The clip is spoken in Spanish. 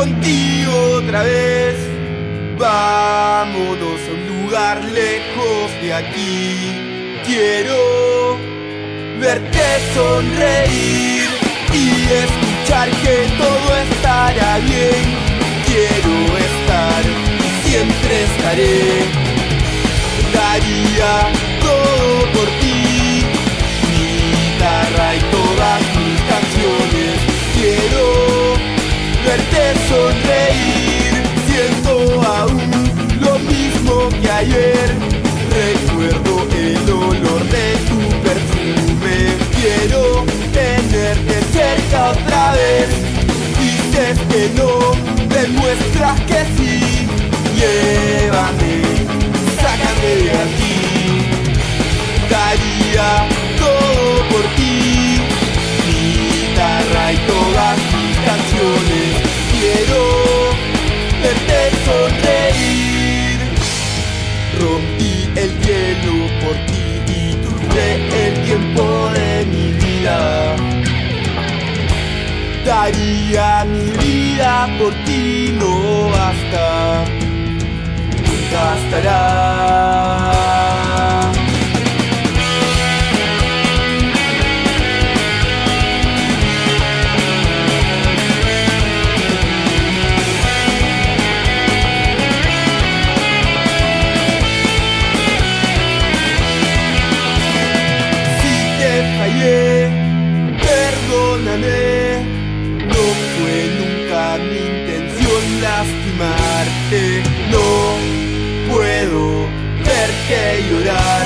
contigo otra vez. Vámonos a un lugar lejos de aquí. Quiero verte sonreír y escuchar que todo estará bien. Quiero estar y siempre estaré. Daría todo por ti, mi guitarra y todas mis canciones. Quiero verte sonreír, siento aún lo mismo que ayer. Recuerdo el olor de tu perfume. Quiero tenerte cerca otra vez. Dices que no, demuestras que sí. Llévame, sácame de aquí. Daría todo por ti, mi guitarra y todas mis canciones. Quiero verte sonreír. Rompí el hielo por ti y tuve el tiempo de mi vida. Daría mi vida por ti, no basta, nunca bastará. Perdóname, no fue nunca mi intención lastimarte. No puedo verte llorar.